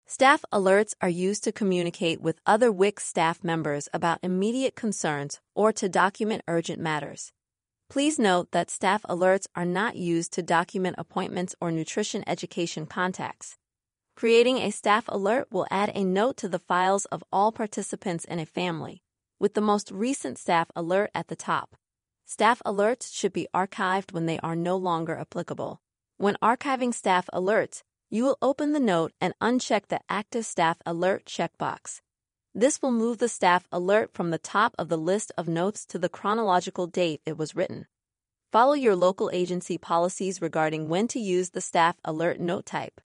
Staff alerts are used to communicate with other WIC staff members about immediate concerns or to document urgent matters. Please note that staff alerts are not used to document appointments or nutrition education contacts. Creating a staff alert will add a note to the files of all participants in a family, with the most recent staff alert at the top. Staff alerts should be archived when they are no longer applicable. When archiving staff alerts, you will open the note and uncheck the Active Staff Alert checkbox. This will move the staff alert from the top of the list of notes to the chronological date it was written. Follow your local agency policies regarding when to use the staff alert note type.